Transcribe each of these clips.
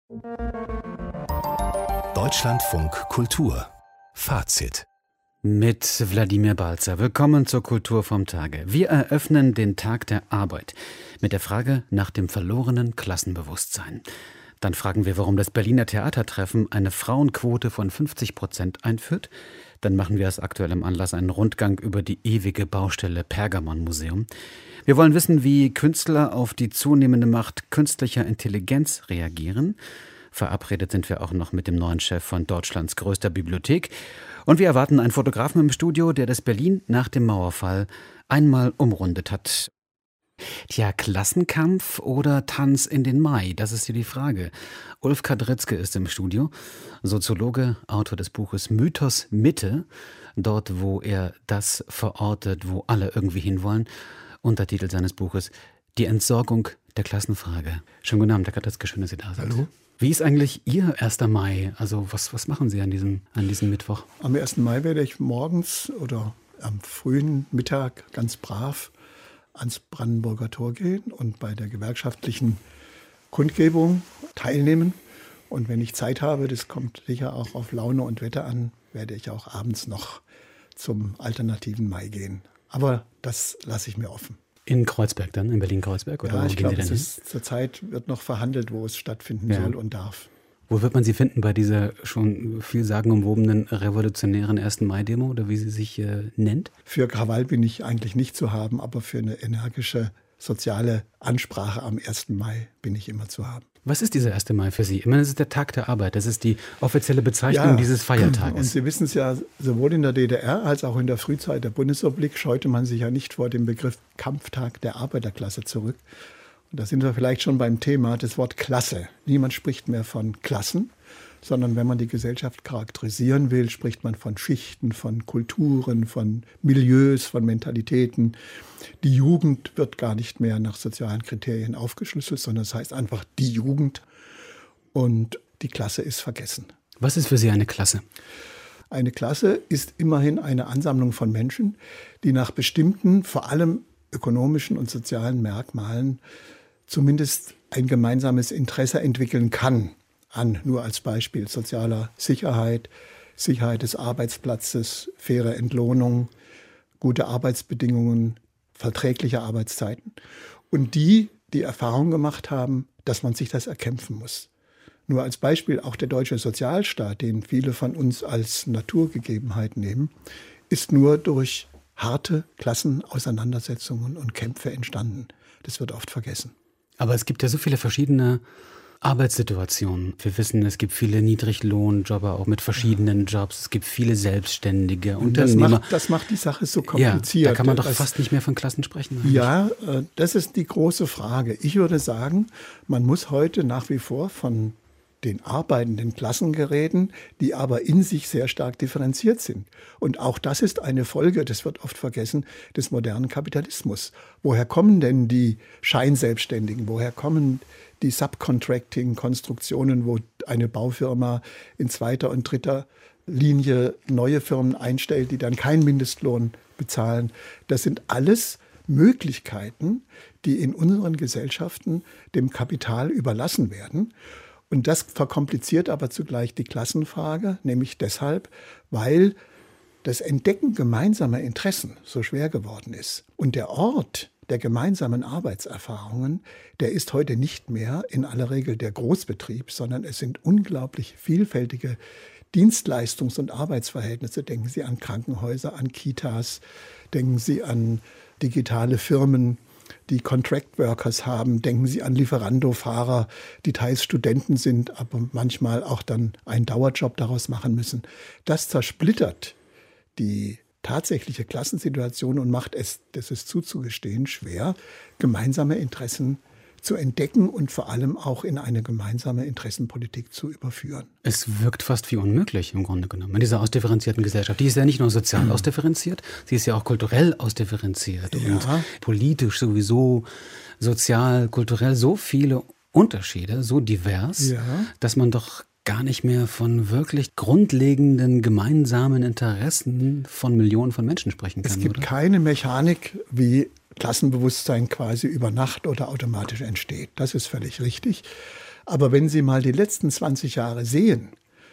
Deutschlandfunk Kultur Fazit mit Wladimir Balzer. Willkommen zur Kultur vom Tage. Wir eröffnen den Tag der Arbeit mit der Frage nach dem verlorenen Klassenbewusstsein. Dann fragen wir, warum das Berliner Theatertreffen eine Frauenquote von 50% einführt. Dann machen wir aus aktuellem Anlass einen Rundgang über die ewige Baustelle Pergamon-Museum. Wir wollen wissen, wie Künstler auf die zunehmende Macht künstlicher Intelligenz reagieren. Verabredet sind wir auch noch mit dem neuen Chef von Deutschlands größter Bibliothek. Und wir erwarten einen Fotografen im Studio, der das Berlin nach dem Mauerfall einmal umrundet hat. Tja, Klassenkampf oder Tanz in den Mai? Das ist hier die Frage. Ulf Kadritzke ist im Studio, Soziologe, Autor des Buches Mythos Mitte. Dort, wo er das verortet, wo alle irgendwie hinwollen. Untertitel seines Buches: Die Entsorgung der Klassenfrage. Schönen guten Abend, Herr Kadritzke, schön, dass Sie da sind. Hallo. Wie ist eigentlich Ihr 1. Mai? Also was machen Sie an diesem Mittwoch? Am 1. Mai werde ich morgens oder am frühen Mittag ganz brav ans Brandenburger Tor gehen und bei der gewerkschaftlichen Kundgebung teilnehmen. Und wenn ich Zeit habe, das kommt sicher auch auf Laune und Wetter an, werde ich auch abends noch zum alternativen Mai gehen. Aber das lasse ich mir offen. In Kreuzberg dann, in Berlin-Kreuzberg? Oder ja, ich glaube, zurzeit wird noch verhandelt, wo es stattfinden soll und darf. Wo wird man Sie finden bei dieser schon viel sagenumwobenen revolutionären 1. Mai-Demo oder wie sie sich nennt? Für Krawall bin ich eigentlich nicht zu haben, aber für eine energische soziale Ansprache am 1. Mai bin ich immer zu haben. Was ist dieser 1. Mai für Sie? Ich meine, das ist der Tag der Arbeit, das ist die offizielle Bezeichnung dieses Feiertages. Und Sie wissen es ja, sowohl in der DDR als auch in der Frühzeit der Bundesrepublik scheute man sich ja nicht vor dem Begriff Kampftag der Arbeiterklasse zurück. Und da sind wir vielleicht schon beim Thema, das Wort Klasse. Niemand spricht mehr von Klassen, sondern wenn man die Gesellschaft charakterisieren will, spricht man von Schichten, von Kulturen, von Milieus, von Mentalitäten. Die Jugend wird gar nicht mehr nach sozialen Kriterien aufgeschlüsselt, sondern es heißt einfach die Jugend, und die Klasse ist vergessen. Was ist für Sie eine Klasse? Eine Klasse ist immerhin eine Ansammlung von Menschen, die nach bestimmten, vor allem ökonomischen und sozialen Merkmalen zumindest ein gemeinsames Interesse entwickeln kann. Nur als Beispiel sozialer Sicherheit, Sicherheit des Arbeitsplatzes, faire Entlohnung, gute Arbeitsbedingungen, verträgliche Arbeitszeiten. Und die Erfahrung gemacht haben, dass man sich das erkämpfen muss. Nur als Beispiel, auch der deutsche Sozialstaat, den viele von uns als Naturgegebenheit nehmen, ist nur durch harte Klassenauseinandersetzungen und Kämpfe entstanden. Das wird oft vergessen. Aber es gibt ja so viele verschiedene Arbeitssituationen. Wir wissen, es gibt viele Niedriglohnjobber auch mit verschiedenen Jobs. Es gibt viele selbstständige Unternehmer. Das macht die Sache so kompliziert. Ja, da kann man doch fast nicht mehr von Klassen sprechen. Eigentlich. Ja, das ist die große Frage. Ich würde sagen, man muss heute nach wie vor von den arbeitenden Klassen reden, die aber in sich sehr stark differenziert sind. Und auch das ist eine Folge, das wird oft vergessen, des modernen Kapitalismus. Woher kommen denn die Scheinselbstständigen? Woher kommen die Subcontracting-Konstruktionen, wo eine Baufirma in 2. und 3. Linie neue Firmen einstellt, die dann keinen Mindestlohn bezahlen? Das sind alles Möglichkeiten, die in unseren Gesellschaften dem Kapital überlassen werden. Und das verkompliziert aber zugleich die Klassenfrage, nämlich deshalb, weil das Entdecken gemeinsamer Interessen so schwer geworden ist. Und der Ort der gemeinsamen Arbeitserfahrungen, der ist heute nicht mehr in aller Regel der Großbetrieb, sondern es sind unglaublich vielfältige Dienstleistungs- und Arbeitsverhältnisse. Denken Sie an Krankenhäuser, an Kitas, denken Sie an digitale Firmen, die Contract Workers haben. Denken Sie an Lieferando-Fahrer, die teils Studenten sind, aber manchmal auch dann einen Dauerjob daraus machen müssen. Das zersplittert die tatsächliche Klassensituation und macht es, das ist zuzugestehen, schwer, gemeinsame Interessen zu entdecken und vor allem auch in eine gemeinsame Interessenpolitik zu überführen. Es wirkt fast wie unmöglich im Grunde genommen in dieser ausdifferenzierten Gesellschaft. Die ist ja nicht nur sozial ausdifferenziert, sie ist ja auch kulturell ausdifferenziert und politisch sowieso, sozial, kulturell so viele Unterschiede, so divers, dass man doch gar nicht mehr von wirklich grundlegenden gemeinsamen Interessen von Millionen von Menschen sprechen kann. Es gibt keine Mechanik, wie Klassenbewusstsein quasi über Nacht oder automatisch entsteht. Das ist völlig richtig. Aber wenn Sie mal die letzten 20 Jahre sehen,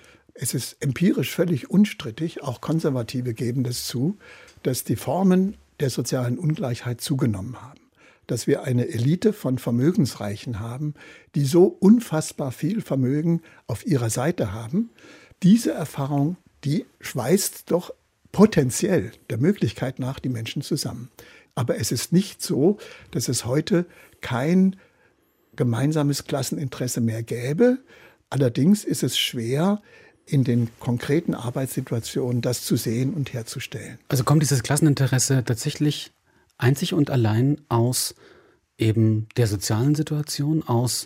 es ist empirisch völlig unstrittig, auch Konservative geben das zu, dass die Formen der sozialen Ungleichheit zugenommen haben. Dass wir eine Elite von Vermögensreichen haben, die so unfassbar viel Vermögen auf ihrer Seite haben. Diese Erfahrung, die schweißt doch potenziell der Möglichkeit nach die Menschen zusammen. Aber es ist nicht so, dass es heute kein gemeinsames Klasseninteresse mehr gäbe. Allerdings ist es schwer, in den konkreten Arbeitssituationen das zu sehen und herzustellen. Also kommt dieses Klasseninteresse tatsächlich einzig und allein aus eben der sozialen Situation, aus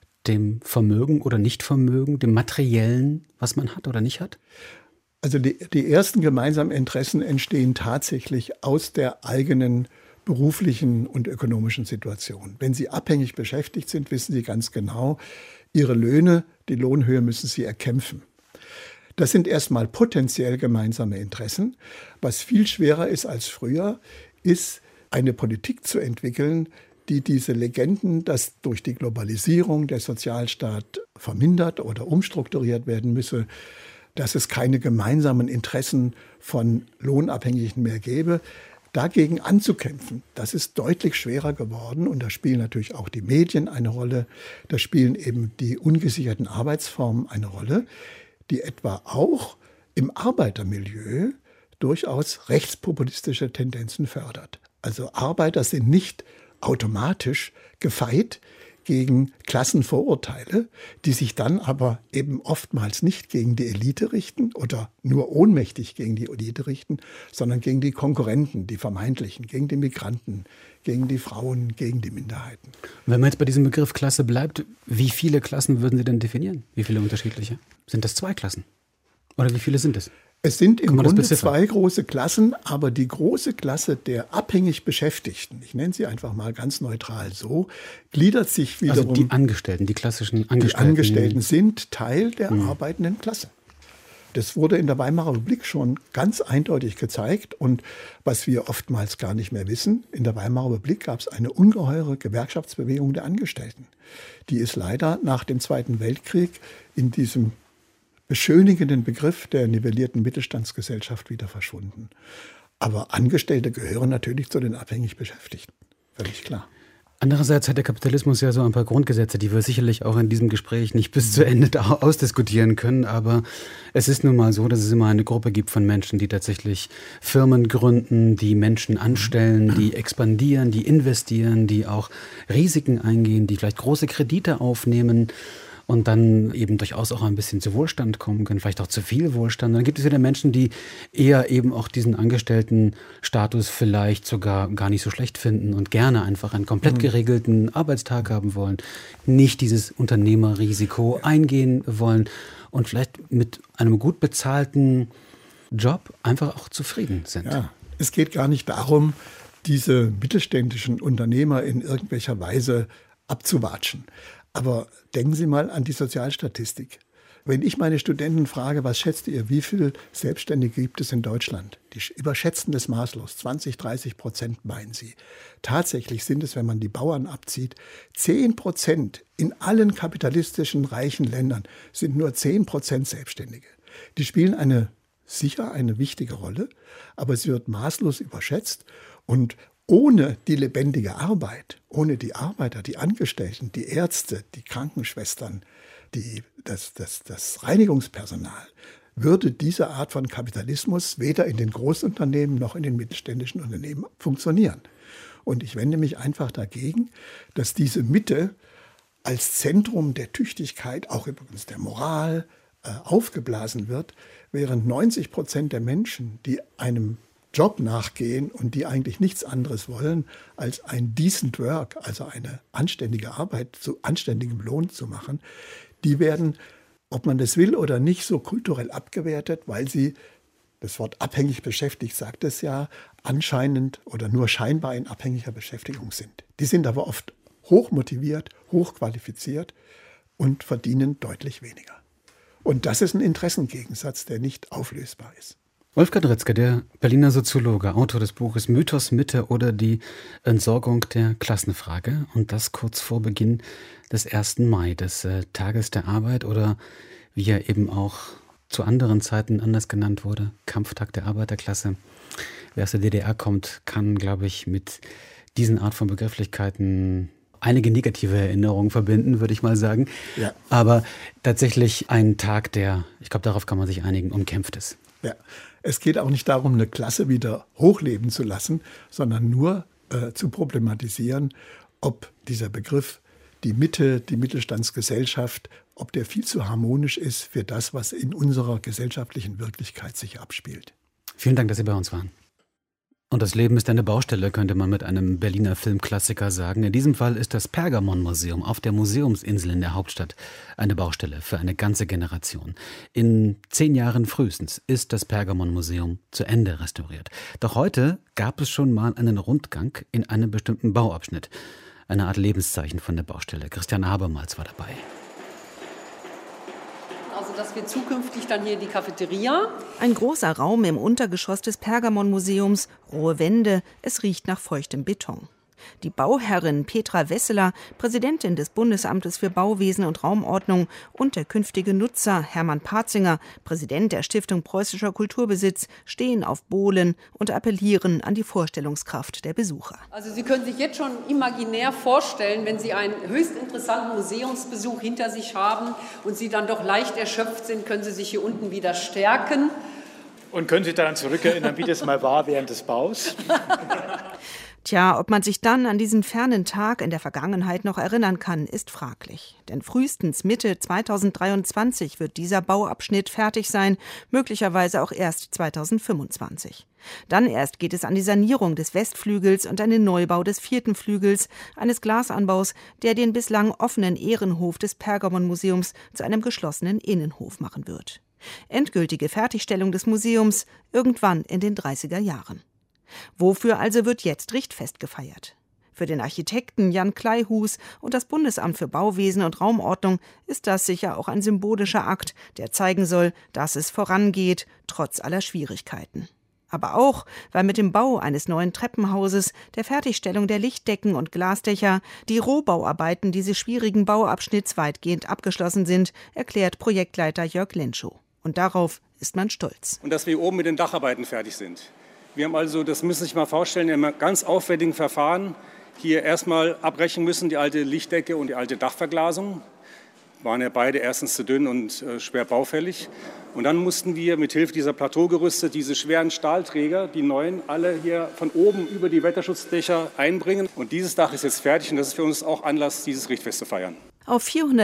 dem Vermögen oder Nichtvermögen, dem Materiellen, was man hat oder nicht hat? Also die ersten gemeinsamen Interessen entstehen tatsächlich aus der eigenen beruflichen und ökonomischen Situation. Wenn Sie abhängig beschäftigt sind, wissen Sie ganz genau, Ihre Löhne, die Lohnhöhe müssen Sie erkämpfen. Das sind erstmal potenziell gemeinsame Interessen. Was viel schwerer ist als früher, ist eine Politik zu entwickeln, die diese Legenden, dass durch die Globalisierung der Sozialstaat vermindert oder umstrukturiert werden müsse, dass es keine gemeinsamen Interessen von Lohnabhängigen mehr gäbe, dagegen anzukämpfen. Das ist deutlich schwerer geworden und da spielen natürlich auch die Medien eine Rolle, da spielen eben die ungesicherten Arbeitsformen eine Rolle, die etwa auch im Arbeitermilieu durchaus rechtspopulistische Tendenzen fördert. Also Arbeiter sind nicht automatisch gefeit gegen Klassenvorurteile, die sich dann aber eben oftmals nicht gegen die Elite richten oder nur ohnmächtig gegen die Elite richten, sondern gegen die Konkurrenten, die vermeintlichen, gegen die Migranten, gegen die Frauen, gegen die Minderheiten. Wenn man jetzt bei diesem Begriff Klasse bleibt, wie viele Klassen würden Sie denn definieren? Wie viele unterschiedliche? Sind das 2 Klassen? Oder wie viele sind es? Es sind im Grunde 2 große Klassen, aber die große Klasse der abhängig Beschäftigten, ich nenne sie einfach mal ganz neutral so, gliedert sich wiederum. Also die Angestellten, die klassischen Angestellten. Die Angestellten sind Teil der arbeitenden Klasse. Das wurde in der Weimarer Republik schon ganz eindeutig gezeigt. Und was wir oftmals gar nicht mehr wissen, in der Weimarer Republik gab es eine ungeheure Gewerkschaftsbewegung der Angestellten. Die ist leider nach dem Zweiten Weltkrieg in diesem beschönigenden Begriff der nivellierten Mittelstandsgesellschaft wieder verschwunden. Aber Angestellte gehören natürlich zu den abhängig Beschäftigten. Völlig klar. Andererseits hat der Kapitalismus ja so ein paar Grundgesetze, die wir sicherlich auch in diesem Gespräch nicht bis zu Ende ausdiskutieren können. Aber es ist nun mal so, dass es immer eine Gruppe gibt von Menschen, die tatsächlich Firmen gründen, die Menschen anstellen, die expandieren, die investieren, die auch Risiken eingehen, die vielleicht große Kredite aufnehmen und dann eben durchaus auch ein bisschen zu Wohlstand kommen können, vielleicht auch zu viel Wohlstand. Dann gibt es wieder Menschen, die eher eben auch diesen Angestelltenstatus vielleicht sogar gar nicht so schlecht finden und gerne einfach einen komplett geregelten Arbeitstag haben wollen, nicht dieses Unternehmerrisiko eingehen wollen und vielleicht mit einem gut bezahlten Job einfach auch zufrieden sind. Ja, es geht gar nicht darum, diese mittelständischen Unternehmer in irgendwelcher Weise abzuwatschen. Aber denken Sie mal an die Sozialstatistik. Wenn ich meine Studenten frage, was schätzt ihr, wie viele Selbstständige gibt es in Deutschland? Die überschätzen das maßlos. 20-30% meinen sie. Tatsächlich sind es, wenn man die Bauern abzieht, 10%. In allen kapitalistischen reichen Ländern sind nur 10% Selbstständige. Die spielen sicher eine wichtige Rolle, aber sie wird maßlos überschätzt. Und ohne die lebendige Arbeit, ohne die Arbeiter, die Angestellten, die Ärzte, die Krankenschwestern, das Reinigungspersonal, würde diese Art von Kapitalismus weder in den Großunternehmen noch in den mittelständischen Unternehmen funktionieren. Und ich wende mich einfach dagegen, dass diese Mitte als Zentrum der Tüchtigkeit, auch übrigens der Moral, aufgeblasen wird, während 90% der Menschen, die einem Job nachgehen und die eigentlich nichts anderes wollen, als ein decent work, also eine anständige Arbeit zu anständigem Lohn zu machen, die werden, ob man das will oder nicht, so kulturell abgewertet, weil sie, das Wort abhängig beschäftigt sagt es ja, anscheinend oder nur scheinbar in abhängiger Beschäftigung sind. Die sind aber oft hochmotiviert, hochqualifiziert und verdienen deutlich weniger. Und das ist ein Interessengegensatz, der nicht auflösbar ist. Wolfgang Ritzke, der Berliner Soziologe, Autor des Buches Mythos, Mitte oder die Entsorgung der Klassenfrage. Und das kurz vor Beginn des 1. Mai, des Tages der Arbeit oder wie er eben auch zu anderen Zeiten anders genannt wurde, Kampftag der Arbeiterklasse. Wer aus der DDR kommt, kann, glaube ich, mit diesen Art von Begrifflichkeiten einige negative Erinnerungen verbinden, würde ich mal sagen. Ja. Aber tatsächlich ein Tag, der, ich glaube, darauf kann man sich einigen, umkämpft ist. Ja, es geht auch nicht darum, eine Klasse wieder hochleben zu lassen, sondern nur zu problematisieren, ob dieser Begriff die Mitte, die Mittelstandsgesellschaft, ob der viel zu harmonisch ist für das, was in unserer gesellschaftlichen Wirklichkeit sich abspielt. Vielen Dank, dass Sie bei uns waren. Und das Leben ist eine Baustelle, könnte man mit einem Berliner Filmklassiker sagen. In diesem Fall ist das Pergamon-Museum auf der Museumsinsel in der Hauptstadt eine Baustelle für eine ganze Generation. In 10 Jahren frühestens ist das Pergamon-Museum zu Ende restauriert. Doch heute gab es schon mal einen Rundgang in einem bestimmten Bauabschnitt. Eine Art Lebenszeichen von der Baustelle. Christian Habermals war dabei. Also das wird zukünftig dann hier die Cafeteria. Ein großer Raum im Untergeschoss des Pergamon-Museums, rohe Wände, es riecht nach feuchtem Beton. Die Bauherrin Petra Wesseler, Präsidentin des Bundesamtes für Bauwesen und Raumordnung, und der künftige Nutzer Hermann Parzinger, Präsident der Stiftung Preußischer Kulturbesitz, stehen auf Bohlen und appellieren an die Vorstellungskraft der Besucher. Also Sie können sich jetzt schon imaginär vorstellen, wenn Sie einen höchst interessanten Museumsbesuch hinter sich haben und Sie dann doch leicht erschöpft sind, können Sie sich hier unten wieder stärken. Und können Sie daran zurückerinnern, wie das mal war während des Baus? Tja, ob man sich dann an diesen fernen Tag in der Vergangenheit noch erinnern kann, ist fraglich. Denn frühestens Mitte 2023 wird dieser Bauabschnitt fertig sein, möglicherweise auch erst 2025. Dann erst geht es an die Sanierung des Westflügels und an den Neubau des 4. Flügels, eines Glasanbaus, der den bislang offenen Ehrenhof des Pergamon-Museums zu einem geschlossenen Innenhof machen wird. Endgültige Fertigstellung des Museums irgendwann in den 30er Jahren. Wofür also wird jetzt Richtfest gefeiert? Für den Architekten Jan Kleihus und das Bundesamt für Bauwesen und Raumordnung ist das sicher auch ein symbolischer Akt, der zeigen soll, dass es vorangeht, trotz aller Schwierigkeiten. Aber auch, weil mit dem Bau eines neuen Treppenhauses, der Fertigstellung der Lichtdecken und Glasdächer, die Rohbauarbeiten dieses schwierigen Bauabschnitts weitgehend abgeschlossen sind, erklärt Projektleiter Jörg Lenschow. Und darauf ist man stolz. Und dass wir oben mit den Dacharbeiten fertig sind. Wir haben also, das müssen Sie sich mal vorstellen, in einem ganz aufwendigen Verfahren hier erstmal abbrechen müssen, die alte Lichtdecke und die alte Dachverglasung. Waren ja beide erstens zu dünn und schwer baufällig. Und dann mussten wir mit Hilfe dieser Plateaugerüste diese schweren Stahlträger, die neuen, alle hier von oben über die Wetterschutzdächer einbringen. Und dieses Dach ist jetzt fertig und das ist für uns auch Anlass, dieses Richtfest zu feiern. Auf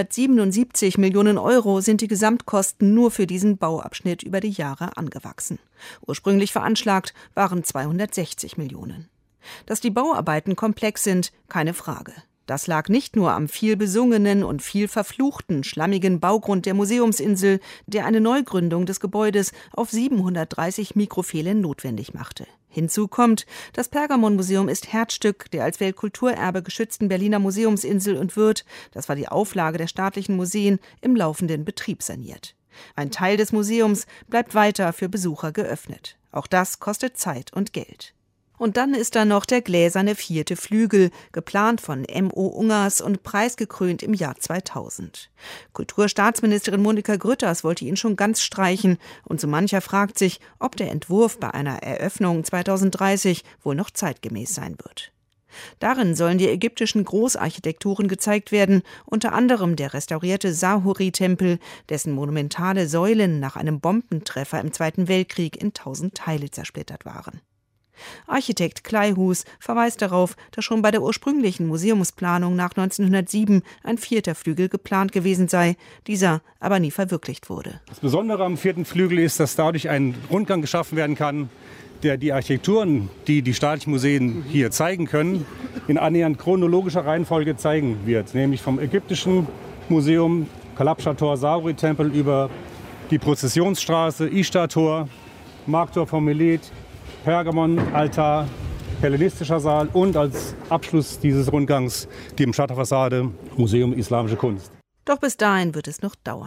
477 Millionen Euro sind die Gesamtkosten nur für diesen Bauabschnitt über die Jahre angewachsen. Ursprünglich veranschlagt waren 260 Millionen. Dass die Bauarbeiten komplex sind, keine Frage. Das lag nicht nur am viel besungenen und viel verfluchten, schlammigen Baugrund der Museumsinsel, der eine Neugründung des Gebäudes auf 730 Mikrofehlen notwendig machte. Hinzu kommt, das Pergamon-Museum ist Herzstück der als Weltkulturerbe geschützten Berliner Museumsinsel und wird, das war die Auflage der staatlichen Museen, im laufenden Betrieb saniert. Ein Teil des Museums bleibt weiter für Besucher geöffnet. Auch das kostet Zeit und Geld. Und dann ist da noch der gläserne 4. Flügel, geplant von M.O. Ungers und preisgekrönt im Jahr 2000. Kulturstaatsministerin Monika Grütters wollte ihn schon ganz streichen und so mancher fragt sich, ob der Entwurf bei einer Eröffnung 2030 wohl noch zeitgemäß sein wird. Darin sollen die ägyptischen Großarchitekturen gezeigt werden, unter anderem der restaurierte Sahuri-Tempel, dessen monumentale Säulen nach einem Bombentreffer im Zweiten Weltkrieg in 1000 Teile zersplittert waren. Architekt Kleihus verweist darauf, dass schon bei der ursprünglichen Museumsplanung nach 1907 ein 4. Flügel geplant gewesen sei, dieser aber nie verwirklicht wurde. Das Besondere am 4. Flügel ist, dass dadurch ein Rundgang geschaffen werden kann, der die Architekturen, die die staatlichen Museen hier zeigen können, in annähernd chronologischer Reihenfolge zeigen wird. Nämlich vom ägyptischen Museum, Kalabscha-Tor, Sahuri-Tempel über die Prozessionsstraße, Ishtar-Tor, Markttor von Milet, Pergamon, Altar, hellenistischer Saal und als Abschluss dieses Rundgangs die Mschatta-Fassade, Museum Islamische Kunst. Doch bis dahin wird es noch dauern.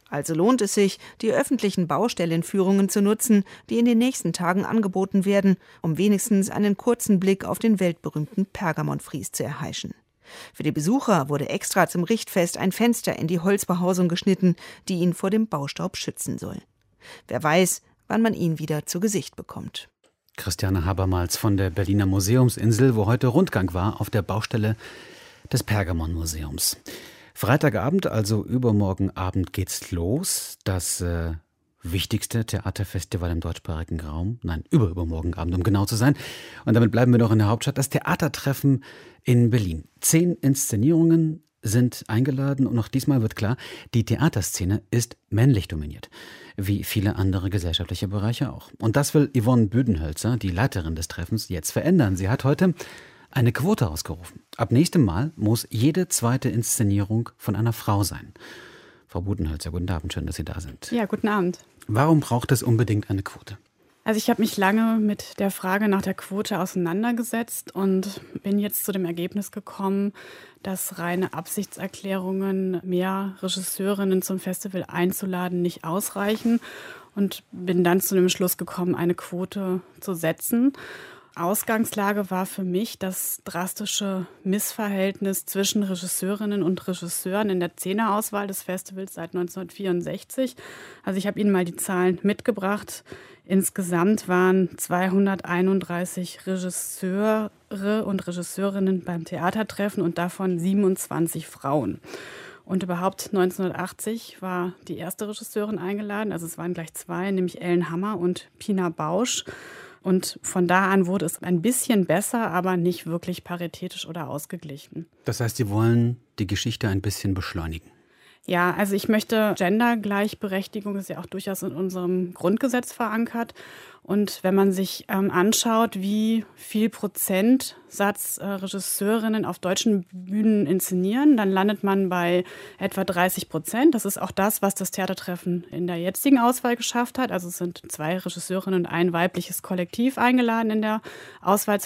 Also lohnt es sich, die öffentlichen Baustellenführungen zu nutzen, die in den nächsten Tagen angeboten werden, um wenigstens einen kurzen Blick auf den weltberühmten Pergamonfries zu erheischen. Für die Besucher wurde extra zum Richtfest ein Fenster in die Holzbehausung geschnitten, die ihn vor dem Baustaub schützen soll. Wer weiß, wann man ihn wieder zu Gesicht bekommt. Christiane Habermals von der Berliner Museumsinsel, wo heute Rundgang war auf der Baustelle des Pergamonmuseums. Freitagabend, also übermorgen Abend, geht's los. Das wichtigste Theaterfestival im deutschsprachigen Raum. Nein, übermorgen Abend, um genau zu sein. Und damit bleiben wir noch in der Hauptstadt. Das Theatertreffen in Berlin. 10 Inszenierungen sind eingeladen und auch diesmal wird klar, die Theaterszene ist männlich dominiert. Wie viele andere gesellschaftliche Bereiche auch. Und das will Yvonne Büdenhölzer, die Leiterin des Treffens, jetzt verändern. Sie hat heute eine Quote ausgerufen. Ab nächstem Mal muss jede zweite Inszenierung von einer Frau sein. Frau Büdenhölzer, guten Abend, schön, dass Sie da sind. Ja, guten Abend. Warum braucht es unbedingt eine Quote? Also ich habe mich lange mit der Frage nach der Quote auseinandergesetzt und bin jetzt zu dem Ergebnis gekommen, dass reine Absichtserklärungen, mehr Regisseurinnen zum Festival einzuladen, nicht ausreichen und bin dann zu dem Schluss gekommen, eine Quote zu setzen. Ausgangslage war für mich das drastische Missverhältnis zwischen Regisseurinnen und Regisseuren in der 10er-Auswahl des Festivals seit 1964. Also ich habe Ihnen mal die Zahlen mitgebracht. Insgesamt waren 231 Regisseure und Regisseurinnen beim Theatertreffen und davon 27 Frauen. Und überhaupt 1980 war die erste Regisseurin eingeladen, also es waren gleich 2, nämlich Ellen Hammer und Pina Bausch. Und von da an wurde es ein bisschen besser, aber nicht wirklich paritätisch oder ausgeglichen. Das heißt, Sie wollen die Geschichte ein bisschen beschleunigen? Ja, also ich möchte Gendergleichberechtigung, ist ja auch durchaus in unserem Grundgesetz verankert. Und wenn man sich anschaut, wie viel Prozentsatz Regisseurinnen auf deutschen Bühnen inszenieren, dann landet man bei etwa 30%. Das ist auch das, was das Theatertreffen in der jetzigen Auswahl geschafft hat. Also es sind 2 Regisseurinnen und ein weibliches Kollektiv eingeladen in der Auswahl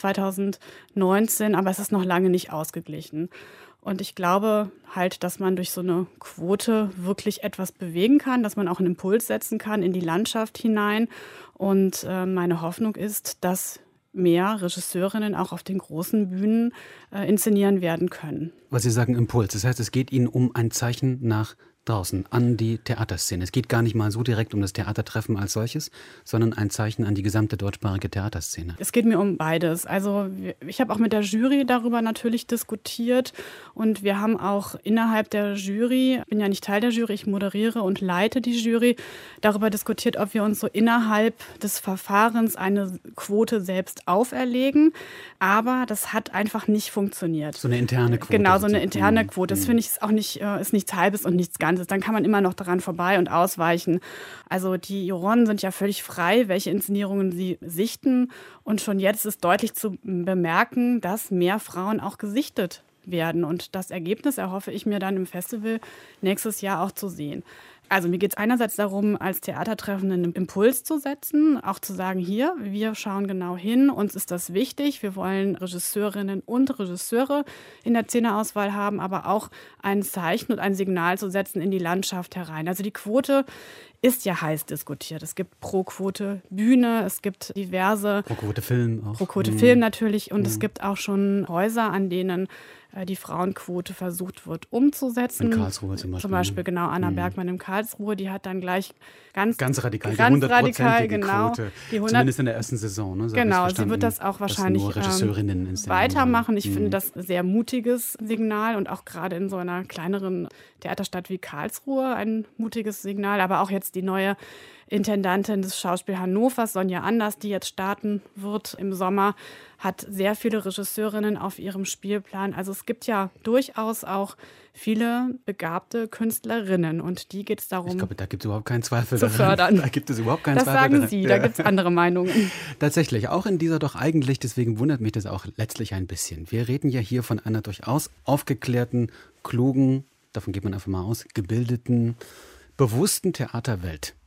2019, aber es ist noch lange nicht ausgeglichen. Und ich glaube halt, dass man durch so eine Quote wirklich etwas bewegen kann, dass man auch einen Impuls setzen kann in die Landschaft hinein. Und meine Hoffnung ist, dass mehr Regisseurinnen auch auf den großen Bühnen inszenieren werden können. Was Sie sagen, Impuls. Das heißt, es geht Ihnen um ein Zeichen nach draußen, an die Theaterszene. Es geht gar nicht mal so direkt um das Theatertreffen als solches, sondern ein Zeichen an die gesamte deutschsprachige Theaterszene. Es geht mir um beides. Also ich habe auch mit der Jury darüber natürlich diskutiert und wir haben auch innerhalb der Jury, ich bin ja nicht Teil der Jury, ich moderiere und leite die Jury, darüber diskutiert, ob wir uns so innerhalb des Verfahrens eine Quote selbst auferlegen. Aber das hat einfach nicht funktioniert. So eine interne Quote. Genau, so eine interne Quote. Das finde ich ist auch nicht, ist nichts Halbes und nichts Ganzes. Dann kann man immer noch daran vorbei und ausweichen. Also die Juroren sind ja völlig frei, welche Inszenierungen sie sichten. Und schon jetzt ist deutlich zu bemerken, dass mehr Frauen auch gesichtet werden. Und das Ergebnis erhoffe ich mir dann im Festival nächstes Jahr auch zu sehen. Also mir geht es einerseits darum, als Theatertreffen einen Impuls zu setzen, auch zu sagen, hier, wir schauen genau hin, uns ist das wichtig, wir wollen Regisseurinnen und Regisseure in der 10er-Auswahl haben, aber auch ein Zeichen und ein Signal zu setzen in die Landschaft herein. Also die Quote ist ja heiß diskutiert. Es gibt pro Quote Bühne, es gibt diverse... Pro Quote Film auch. Pro Quote Film natürlich und es gibt auch schon Häuser, an denen die Frauenquote versucht wird umzusetzen. In Karlsruhe zum Beispiel. Zum Beispiel, genau, Anna Bergmann in Karlsruhe, die hat dann gleich ganz radikal, die 100%ige genau, Quote, zumindest in der ersten Saison. Ne, so genau, sie wird das auch wahrscheinlich weitermachen. Ich finde das ein sehr mutiges Signal und auch gerade in so einer kleineren Theaterstadt wie Karlsruhe ein mutiges Signal, aber auch jetzt die neue Intendantin des Schauspiel Hannovers, Sonja Anders, die jetzt starten wird im Sommer, hat sehr viele Regisseurinnen auf ihrem Spielplan. Also es gibt ja durchaus auch viele begabte Künstlerinnen und die geht es darum, ich glaube, da gibt es überhaupt keinen Zweifel zu fördern. Da gibt es überhaupt keinen Zweifel. Das sagen Sie, da gibt es andere Meinungen. Tatsächlich, auch in dieser doch eigentlich, deswegen wundert mich das auch letztlich ein bisschen. Wir reden ja hier von einer durchaus aufgeklärten, klugen, davon geht man einfach mal aus, gebildeten, bewussten Theaterwelt.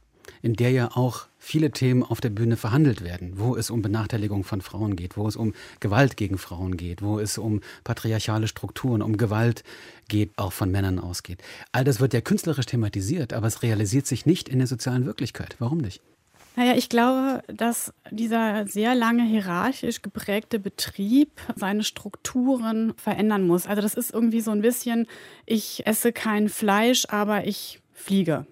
in der ja auch viele Themen auf der Bühne verhandelt werden, wo es um Benachteiligung von Frauen geht, wo es um Gewalt gegen Frauen geht, wo es um patriarchale Strukturen, um Gewalt geht, auch von Männern ausgeht. All das wird ja künstlerisch thematisiert, aber es realisiert sich nicht in der sozialen Wirklichkeit. Warum nicht? Naja, ich glaube, dass dieser sehr lange hierarchisch geprägte Betrieb seine Strukturen verändern muss. Also das ist irgendwie so ein bisschen, ich esse kein Fleisch, aber ich fliege.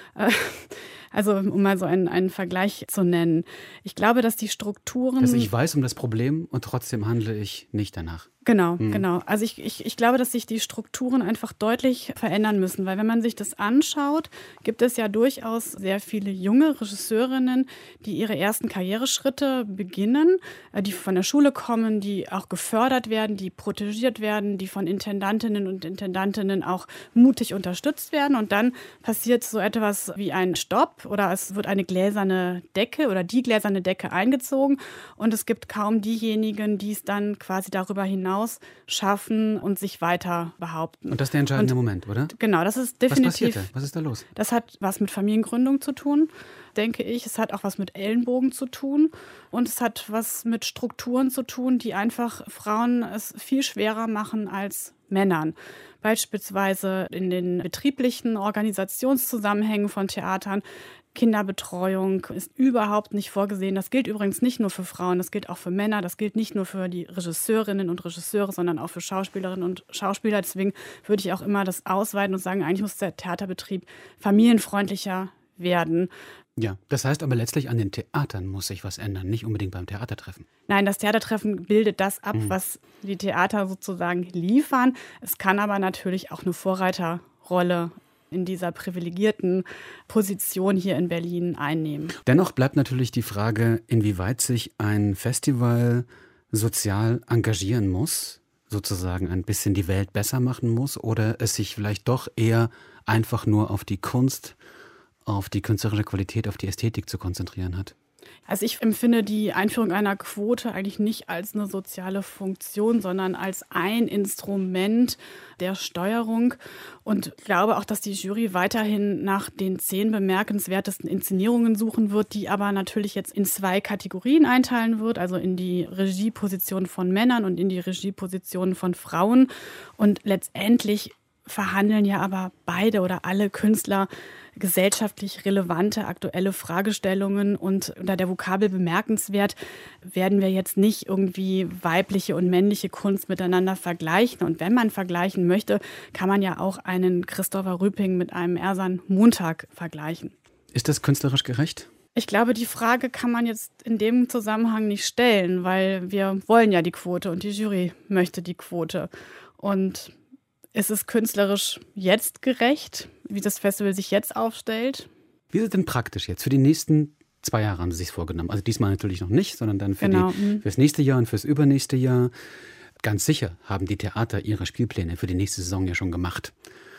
Also um mal so einen Vergleich zu nennen. Ich glaube, dass die Strukturen... Also ich weiß um das Problem und trotzdem handle ich nicht danach. Genau. Also ich glaube, dass sich die Strukturen einfach deutlich verändern müssen, weil wenn man sich das anschaut, gibt es ja durchaus sehr viele junge Regisseurinnen, die ihre ersten Karriereschritte beginnen, die von der Schule kommen, die auch gefördert werden, die protegiert werden, die von Intendantinnen und Intendantinnen auch mutig unterstützt werden und dann passiert so etwas wie ein Stopp oder es wird eine gläserne Decke oder die gläserne Decke eingezogen und es gibt kaum diejenigen, die es dann quasi darüber hinaus schaffen und sich weiter behaupten. Und das ist der entscheidende Moment, oder? Genau, das ist definitiv. Was passiert da? Was ist da los? Das hat was mit Familiengründung zu tun, denke ich. Es hat auch was mit Ellenbogen zu tun und es hat was mit Strukturen zu tun, die einfach Frauen es viel schwerer machen als Männern. Beispielsweise in den betrieblichen Organisationszusammenhängen von Theatern. Kinderbetreuung ist überhaupt nicht vorgesehen. Das gilt übrigens nicht nur für Frauen, das gilt auch für Männer, das gilt nicht nur für die Regisseurinnen und Regisseure, sondern auch für Schauspielerinnen und Schauspieler. Deswegen würde ich auch immer das ausweiten und sagen, eigentlich muss der Theaterbetrieb familienfreundlicher werden. Ja, das heißt aber letztlich an den Theatern muss sich was ändern, nicht unbedingt beim Theatertreffen. Nein, das Theatertreffen bildet das ab, was die Theater sozusagen liefern. Es kann aber natürlich auch eine Vorreiterrolle in dieser privilegierten Position hier in Berlin einnehmen. Dennoch bleibt natürlich die Frage, inwieweit sich ein Festival sozial engagieren muss, sozusagen ein bisschen die Welt besser machen muss oder es sich vielleicht doch eher einfach nur auf die Kunst, auf die künstlerische Qualität, auf die Ästhetik zu konzentrieren hat. Also ich empfinde die Einführung einer Quote eigentlich nicht als eine soziale Funktion, sondern als ein Instrument der Steuerung und glaube auch, dass die Jury weiterhin nach den 10 bemerkenswertesten Inszenierungen suchen wird, die aber natürlich jetzt in 2 Kategorien einteilen wird, also in die Regieposition von Männern und in die Regieposition von Frauen. Und letztendlich verhandeln ja aber beide oder alle Künstler gesellschaftlich relevante aktuelle Fragestellungen und unter der Vokabel bemerkenswert werden wir jetzt nicht irgendwie weibliche und männliche Kunst miteinander vergleichen. Und wenn man vergleichen möchte, kann man ja auch einen Christopher Rüping mit einem Ersan Montag vergleichen. Ist das künstlerisch gerecht? Ich glaube, die Frage kann man jetzt in dem Zusammenhang nicht stellen, weil wir wollen ja die Quote und die Jury möchte die Quote. Und ist es künstlerisch jetzt gerecht, wie das Festival sich jetzt aufstellt? Wie ist es denn praktisch jetzt? Für die nächsten 2 Jahre haben Sie sich vorgenommen. Also diesmal natürlich noch nicht, sondern dann fürs nächste Jahr und fürs übernächste Jahr. Ganz sicher haben die Theater ihre Spielpläne für die nächste Saison ja schon gemacht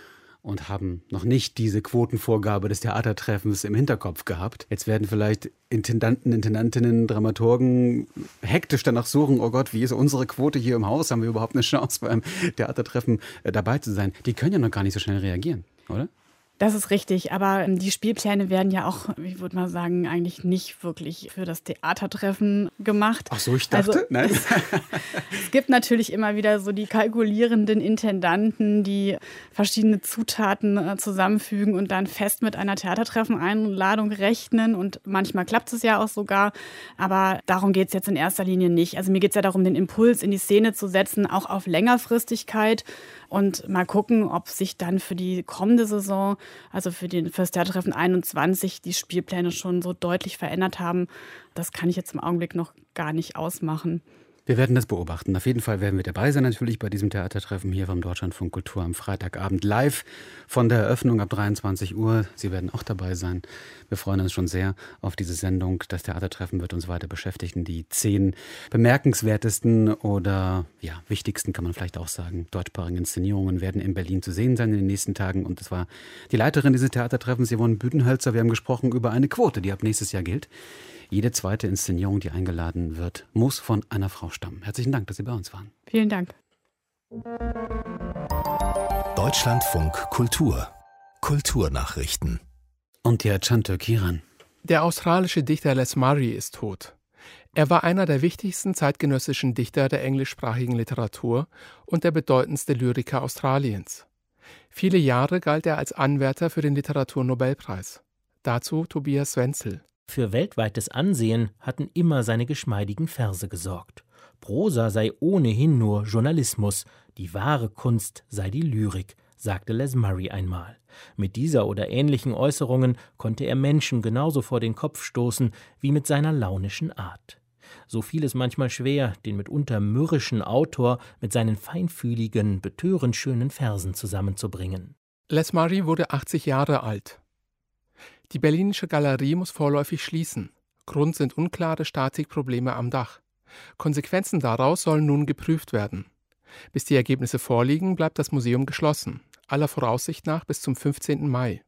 und haben noch nicht diese Quotenvorgabe des Theatertreffens im Hinterkopf gehabt. Jetzt werden vielleicht Intendanten, Intendantinnen, Dramaturgen hektisch danach suchen, oh Gott, wie ist unsere Quote hier im Haus? Haben wir überhaupt eine Chance, beim Theatertreffen dabei zu sein? Die können ja noch gar nicht so schnell reagieren, oder? Das ist richtig, aber die Spielpläne werden ja auch, ich würde mal sagen, eigentlich nicht wirklich für das Theatertreffen gemacht. Ach so, ich dachte, nein. Es gibt natürlich immer wieder so die kalkulierenden Intendanten, die verschiedene Zutaten zusammenfügen und dann fest mit einer Theatertreffen-Einladung rechnen und manchmal klappt es ja auch sogar, aber darum geht es jetzt in erster Linie nicht. Also mir geht es ja darum, den Impuls in die Szene zu setzen, auch auf Längerfristigkeit und mal gucken, ob sich dann für die kommende Saison, also für das Theatertreffen 21, die Spielpläne schon so deutlich verändert haben. Das kann ich jetzt im Augenblick noch gar nicht ausmachen. Wir werden das beobachten. Auf jeden Fall werden wir dabei sein, natürlich bei diesem Theatertreffen hier vom Deutschlandfunk Kultur am Freitagabend live von der Eröffnung ab 23 Uhr. Sie werden auch dabei sein. Wir freuen uns schon sehr auf diese Sendung. Das Theatertreffen wird uns weiter beschäftigen. Die 10 bemerkenswertesten oder wichtigsten, kann man vielleicht auch sagen, deutschsprachigen Inszenierungen werden in Berlin zu sehen sein in den nächsten Tagen. Und das war die Leiterin dieses Theatertreffens, Yvonne Büdenhölzer. Wir haben gesprochen über eine Quote, die ab nächstes Jahr gilt. Jede zweite Inszenierung, die eingeladen wird, muss von einer Frau stammen. Herzlichen Dank, dass Sie bei uns waren. Vielen Dank. Deutschlandfunk Kultur. Kulturnachrichten. Und jetzt Çantök Kiran. Der australische Dichter Les Murray ist tot. Er war einer der wichtigsten zeitgenössischen Dichter der englischsprachigen Literatur und der bedeutendste Lyriker Australiens. Viele Jahre galt er als Anwärter für den Literaturnobelpreis. Dazu Tobias Wenzel. Für weltweites Ansehen hatten immer seine geschmeidigen Verse gesorgt. Prosa sei ohnehin nur Journalismus, die wahre Kunst sei die Lyrik, sagte Les Murray einmal. Mit dieser oder ähnlichen Äußerungen konnte er Menschen genauso vor den Kopf stoßen wie mit seiner launischen Art. So fiel es manchmal schwer, den mitunter mürrischen Autor mit seinen feinfühligen, betörend schönen Versen zusammenzubringen. Les Murray wurde 80 Jahre alt. Die Berlinische Galerie muss vorläufig schließen. Grund sind unklare Statikprobleme am Dach. Konsequenzen daraus sollen nun geprüft werden. Bis die Ergebnisse vorliegen, bleibt das Museum geschlossen, aller Voraussicht nach bis zum 15. Mai.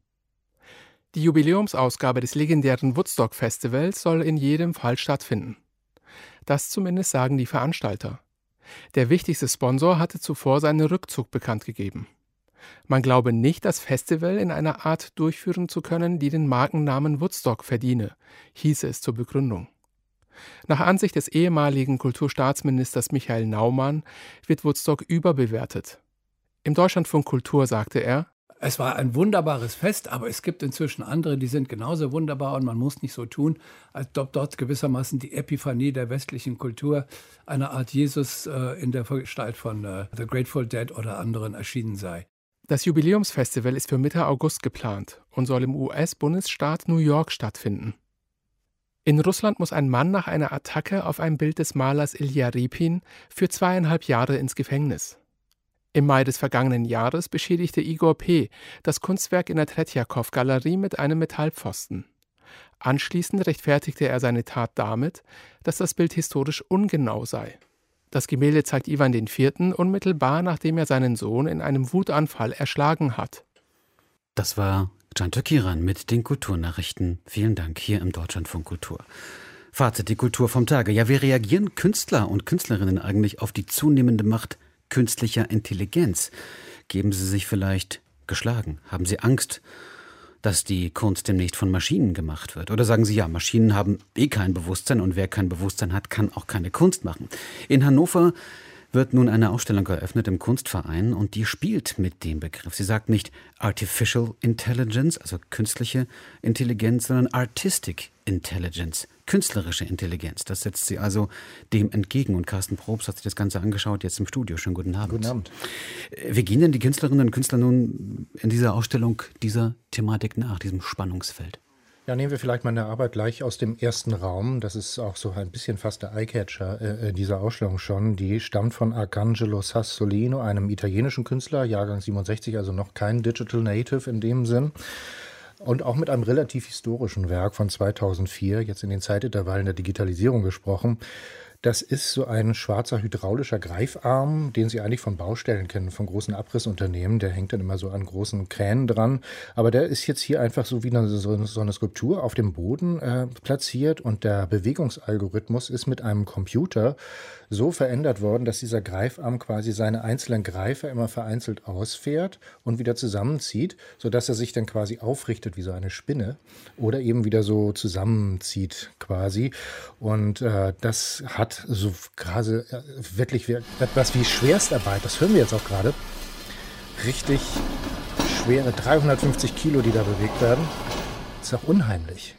Die Jubiläumsausgabe des legendären Woodstock-Festivals soll in jedem Fall stattfinden. Das zumindest sagen die Veranstalter. Der wichtigste Sponsor hatte zuvor seinen Rückzug bekannt gegeben. Man glaube nicht, das Festival in einer Art durchführen zu können, die den Markennamen Woodstock verdiene, hieße es zur Begründung. Nach Ansicht des ehemaligen Kulturstaatsministers Michael Naumann wird Woodstock überbewertet. Im Deutschlandfunk Kultur sagte er: Es war ein wunderbares Fest, aber es gibt inzwischen andere, die sind genauso wunderbar und man muss nicht so tun, als ob dort gewissermaßen die Epiphanie der westlichen Kultur, eine Art Jesus in der Gestalt von The Grateful Dead oder anderen erschienen sei. Das Jubiläumsfestival ist für Mitte August geplant und soll im US-Bundesstaat New York stattfinden. In Russland muss ein Mann nach einer Attacke auf ein Bild des Malers Ilja Repin für 2,5 Jahre ins Gefängnis. Im Mai des vergangenen Jahres beschädigte Igor P. das Kunstwerk in der Tretjakow-Galerie mit einem Metallpfosten. Anschließend rechtfertigte er seine Tat damit, dass das Bild historisch ungenau sei. Das Gemälde zeigt Iwan IV. Unmittelbar, nachdem er seinen Sohn in einem Wutanfall erschlagen hat. Das war Can Türkiran mit den Kulturnachrichten. Vielen Dank hier im Deutschlandfunk Kultur. Fazit: die Kultur vom Tage. Ja, wie reagieren Künstler und Künstlerinnen eigentlich auf die zunehmende Macht künstlicher Intelligenz? Geben sie sich vielleicht geschlagen? Haben sie Angst, dass die Kunst demnächst von Maschinen gemacht wird? Oder sagen sie, ja, Maschinen haben kein Bewusstsein und wer kein Bewusstsein hat, kann auch keine Kunst machen? In Hannover wird nun eine Ausstellung eröffnet im Kunstverein und die spielt mit dem Begriff. Sie sagt nicht Artificial Intelligence, also künstliche Intelligenz, sondern Artistic Intelligence, künstlerische Intelligenz. Das setzt sie also dem entgegen. Und Carsten Probst hat sich das Ganze angeschaut, jetzt im Studio. Schönen guten Abend. Guten Abend. Wie gehen denn die Künstlerinnen und Künstler nun in dieser Ausstellung dieser Thematik nach, diesem Spannungsfeld? Ja, nehmen wir vielleicht mal eine Arbeit gleich aus dem ersten Raum. Das ist auch so ein bisschen fast der Eyecatcher dieser Ausstellung schon. Die stammt von Arcangelo Sassolino, einem italienischen Künstler, Jahrgang 67, also noch kein Digital Native in dem Sinn. Und auch mit einem relativ historischen Werk von 2004, jetzt in den Zeitintervallen der Digitalisierung gesprochen. Das ist so ein schwarzer hydraulischer Greifarm, den Sie eigentlich von Baustellen kennen, von großen Abrissunternehmen. Der hängt dann immer so an großen Kränen dran. Aber der ist jetzt hier einfach so wie so eine Skulptur auf dem Boden platziert. Und der Bewegungsalgorithmus ist mit einem Computer so verändert worden, dass dieser Greifarm quasi seine einzelnen Greifer immer vereinzelt ausfährt und wieder zusammenzieht, sodass er sich dann quasi aufrichtet wie so eine Spinne oder eben wieder so zusammenzieht quasi. Und das hat so gerade wirklich etwas wie Schwerstarbeit, das hören wir jetzt auch gerade, richtig schwere 350 Kilo, die da bewegt werden. Ist auch unheimlich.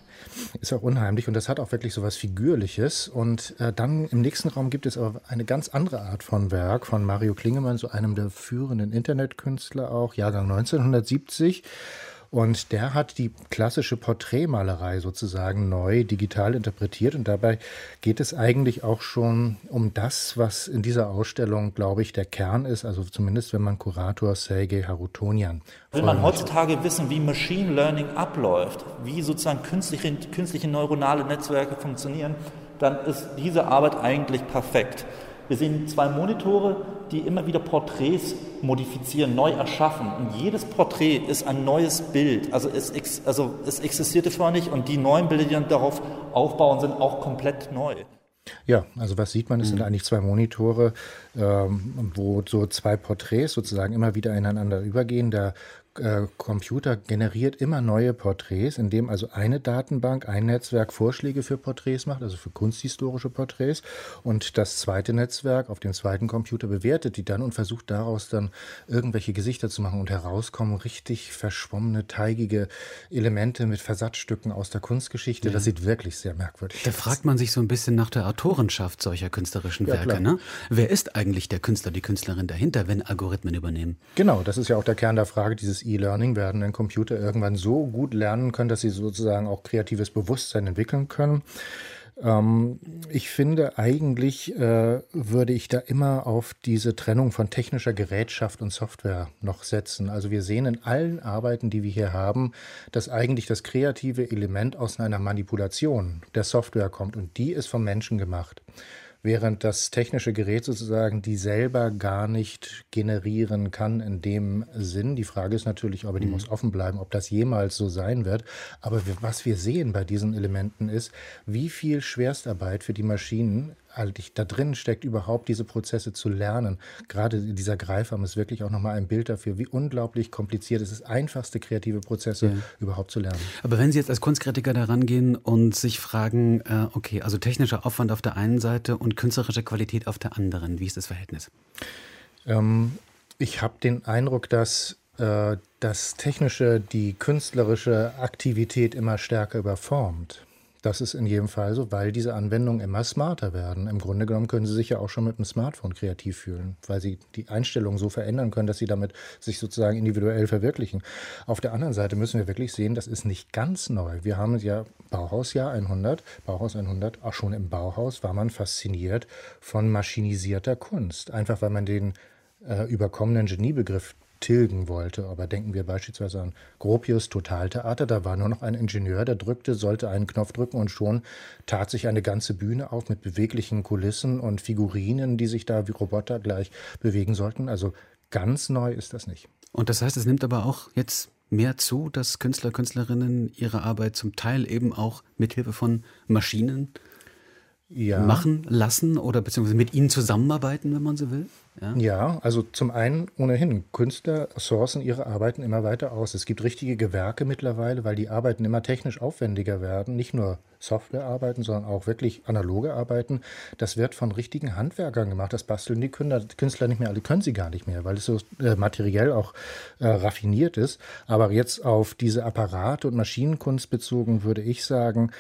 Und das hat auch wirklich so was Figürliches. Und dann im nächsten Raum gibt es aber eine ganz andere Art von Werk von Mario Klingemann, so einem der führenden Internetkünstler auch, Jahrgang 1970. Und der hat die klassische Porträtmalerei sozusagen neu digital interpretiert. Und dabei geht es eigentlich auch schon um das, was in dieser Ausstellung, glaube ich, der Kern ist. Also zumindest, wenn man Kurator Sergei Harutonian. Will man heutzutage wissen, wie Machine Learning abläuft, wie sozusagen künstliche neuronale Netzwerke funktionieren, dann ist diese Arbeit eigentlich perfekt. Wir sehen 2 Monitore, die immer wieder Porträts modifizieren, neu erschaffen. Und jedes Porträt ist ein neues Bild. Also es existierte vorher nicht und die neuen Bilder, die dann darauf aufbauen, sind auch komplett neu. Ja, also was sieht man? Es sind eigentlich 2 Monitore, wo so 2 Porträts sozusagen immer wieder ineinander übergehen. Der Computer generiert immer neue Porträts, indem also eine Datenbank, ein Netzwerk Vorschläge für Porträts macht, also für kunsthistorische Porträts, und das zweite Netzwerk auf dem zweiten Computer bewertet die dann und versucht daraus dann irgendwelche Gesichter zu machen, und herauskommen richtig verschwommene, teigige Elemente mit Versatzstücken aus der Kunstgeschichte. Ja. Das sieht wirklich sehr merkwürdig aus. Da fragt man sich so ein bisschen nach der Autorenschaft solcher künstlerischen Werke. Ne? Wer ist eigentlich der Künstler, die Künstlerin dahinter, wenn Algorithmen übernehmen? Genau, das ist ja auch der Kern der Frage dieses E-Learning. Werden denn Computer irgendwann so gut lernen können, dass sie sozusagen auch kreatives Bewusstsein entwickeln können? Ich finde, eigentlich würde ich da immer auf diese Trennung von technischer Gerätschaft und Software noch setzen. Also wir sehen in allen Arbeiten, die wir hier haben, dass eigentlich das kreative Element aus einer Manipulation der Software kommt, und die ist vom Menschen gemacht. Während das technische Gerät sozusagen die selber gar nicht generieren kann in dem Sinn. Die Frage ist natürlich, aber die muss offen bleiben, ob das jemals so sein wird. Aber was wir sehen bei diesen Elementen ist, wie viel Schwerstarbeit für die Maschinen da drin steckt, überhaupt diese Prozesse zu lernen. Gerade dieser Greifarm ist wirklich auch nochmal ein Bild dafür, wie unglaublich kompliziert es ist, einfachste kreative Prozesse überhaupt zu lernen. Aber wenn Sie jetzt als Kunstkritiker da rangehen und sich fragen, okay, also technischer Aufwand auf der einen Seite und künstlerische Qualität auf der anderen, wie ist das Verhältnis? Ich habe den Eindruck, dass das Technische die künstlerische Aktivität immer stärker überformt. Das ist in jedem Fall so, weil diese Anwendungen immer smarter werden. Im Grunde genommen können Sie sich ja auch schon mit einem Smartphone kreativ fühlen, weil Sie die Einstellungen so verändern können, dass Sie damit sich sozusagen individuell verwirklichen. Auf der anderen Seite müssen wir wirklich sehen, das ist nicht ganz neu. Wir haben ja Bauhausjahr 100, auch schon im Bauhaus war man fasziniert von maschinisierter Kunst. Einfach weil man den überkommenen Geniebegriff tilgen wollte. Aber denken wir beispielsweise an Gropius Totaltheater, da war nur noch ein Ingenieur, der sollte einen Knopf drücken und schon tat sich eine ganze Bühne auf mit beweglichen Kulissen und Figurinen, die sich da wie Roboter gleich bewegen sollten. Also ganz neu ist das nicht. Und das heißt, es nimmt aber auch jetzt mehr zu, dass Künstler, Künstlerinnen ihre Arbeit zum Teil eben auch mithilfe von Maschinen machen lassen oder beziehungsweise mit ihnen zusammenarbeiten, wenn man so will? Ja, also zum einen ohnehin, Künstler sourcen ihre Arbeiten immer weiter aus. Es gibt richtige Gewerke mittlerweile, weil die Arbeiten immer technisch aufwendiger werden. Nicht nur Softwarearbeiten, sondern auch wirklich analoge Arbeiten. Das wird von richtigen Handwerkern gemacht. Das basteln die Künstler nicht mehr, alle können sie gar nicht mehr, weil es so materiell auch raffiniert ist. Aber jetzt auf diese Apparate und Maschinenkunst bezogen, würde ich sagen,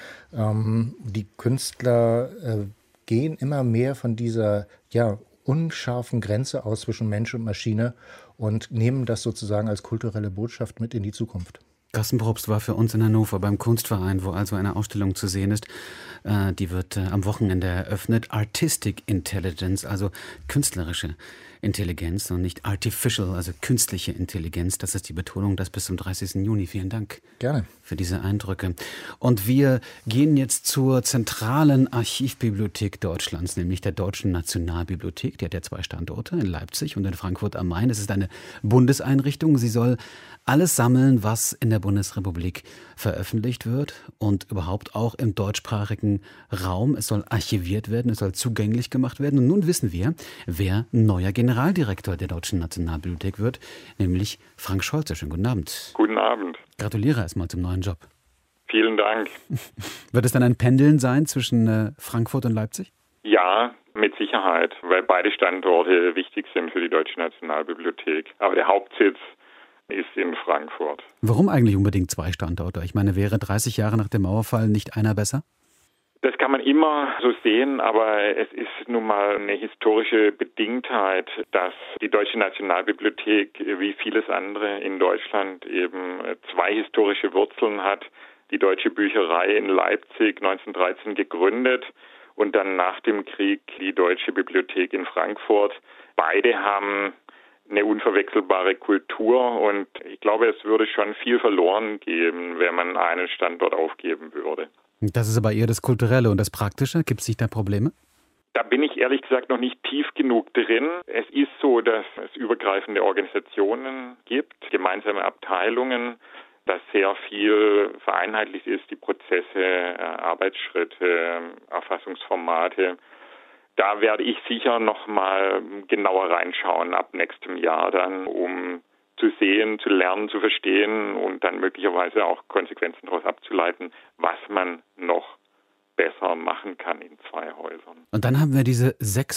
die Künstler gehen immer mehr von dieser, unscharfen Grenze aus zwischen Mensch und Maschine und nehmen das sozusagen als kulturelle Botschaft mit in die Zukunft. Carsten Probst war für uns in Hannover beim Kunstverein, wo also eine Ausstellung zu sehen ist. Die wird am Wochenende eröffnet. Artistic Intelligence, also künstlerische Intelligenz und nicht artificial, also künstliche Intelligenz. Das ist die Betonung, das bis zum 30. Juni. Vielen Dank. Gerne. Für diese Eindrücke. Und wir gehen jetzt zur zentralen Archivbibliothek Deutschlands, nämlich der Deutschen Nationalbibliothek. Die hat ja 2 Standorte, in Leipzig und in Frankfurt am Main. Es ist eine Bundeseinrichtung. Sie soll alles sammeln, was in der Bundesrepublik veröffentlicht wird und überhaupt auch im deutschsprachigen Raum. Es soll archiviert werden, es soll zugänglich gemacht werden. Und nun wissen wir, wer neuer Generaldirektor der Deutschen Nationalbibliothek wird, nämlich Frank Scholze. Schönen guten Abend. Guten Abend. Gratuliere erstmal zum neuen Job. Vielen Dank. Wird es dann ein Pendeln sein zwischen Frankfurt und Leipzig? Ja, mit Sicherheit, weil beide Standorte wichtig sind für die Deutsche Nationalbibliothek. Aber der Hauptsitz ist in Frankfurt. Warum eigentlich unbedingt 2 Standorte? Ich meine, wäre 30 Jahre nach dem Mauerfall nicht einer besser? Das kann man immer so sehen, aber es ist nun mal eine historische Bedingtheit, dass die Deutsche Nationalbibliothek wie vieles andere in Deutschland eben 2 historische Wurzeln hat. Die Deutsche Bücherei in Leipzig 1913 gegründet und dann nach dem Krieg die Deutsche Bibliothek in Frankfurt. Beide haben eine unverwechselbare Kultur und ich glaube, es würde schon viel verloren geben, wenn man einen Standort aufgeben würde. Das ist aber eher das Kulturelle und das Praktische. Gibt es sich da Probleme? Da bin ich ehrlich gesagt noch nicht tief genug drin. Es ist so, dass es übergreifende Organisationen gibt, gemeinsame Abteilungen, dass sehr viel vereinheitlicht ist, die Prozesse, Arbeitsschritte, Erfassungsformate. Da werde ich sicher noch mal genauer reinschauen ab nächstem Jahr dann, um zu sehen, zu lernen, zu verstehen und dann möglicherweise auch Konsequenzen daraus abzuleiten, was man noch besser machen kann in 2 Häusern. Und dann haben wir diese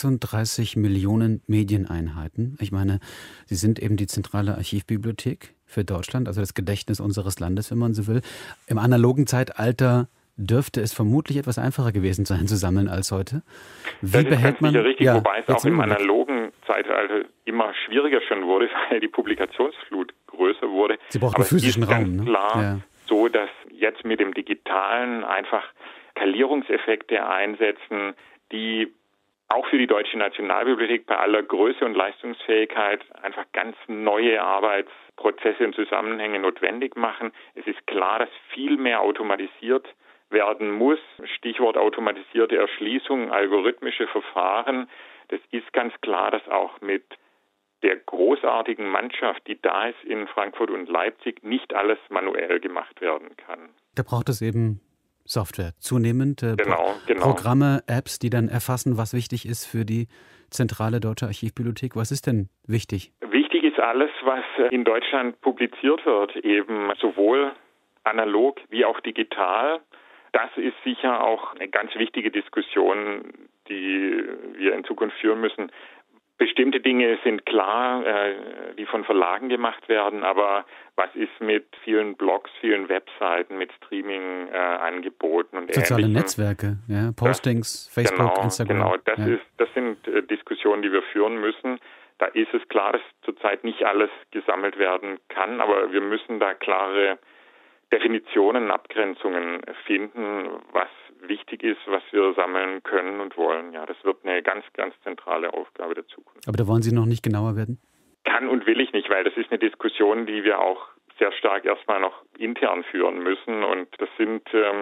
36 Millionen Medieneinheiten. Ich meine, sie sind eben die zentrale Archivbibliothek für Deutschland, also das Gedächtnis unseres Landes, wenn man so will. Im analogen Zeitalter dürfte es vermutlich etwas einfacher gewesen sein zu sammeln als heute. Wie behält man? Das ist richtig, wobei es auch im analogen Zeitalter immer schwieriger schon wurde, weil die Publikationsflut größer wurde. Sie brauchen einen physischen Raum. Es ist ganz klar so, dass jetzt mit dem Digitalen einfach Skalierungseffekte einsetzen, die auch für die Deutsche Nationalbibliothek bei aller Größe und Leistungsfähigkeit einfach ganz neue Arbeitsprozesse und Zusammenhänge notwendig machen. Es ist klar, dass viel mehr automatisiert werden muss. Stichwort automatisierte Erschließung, algorithmische Verfahren. Das ist ganz klar, dass auch mit der großartigen Mannschaft, die da ist in Frankfurt und Leipzig, nicht alles manuell gemacht werden kann. Da braucht es eben Software, zunehmend genau. Programme, Apps, die dann erfassen, was wichtig ist für die zentrale Deutsche Archivbibliothek. Was ist denn wichtig? Wichtig ist alles, was in Deutschland publiziert wird, eben sowohl analog wie auch digital. Das ist sicher auch eine ganz wichtige Diskussion, die wir in Zukunft führen müssen. Bestimmte Dinge sind klar, die von Verlagen gemacht werden, aber was ist mit vielen Blogs, vielen Webseiten, mit Streaming-Angeboten und soziale Netzwerke, Postings, Facebook, Instagram. Genau, das sind Diskussionen, die wir führen müssen. Da ist es klar, dass zurzeit nicht alles gesammelt werden kann, aber wir müssen da klare Definitionen, Abgrenzungen finden, was wichtig ist, was wir sammeln können und wollen. Ja, das wird eine ganz, ganz zentrale Aufgabe der Zukunft. Aber da wollen Sie noch nicht genauer werden? Kann und will ich nicht, weil das ist eine Diskussion, die wir auch sehr stark erstmal noch intern führen müssen. Und das sind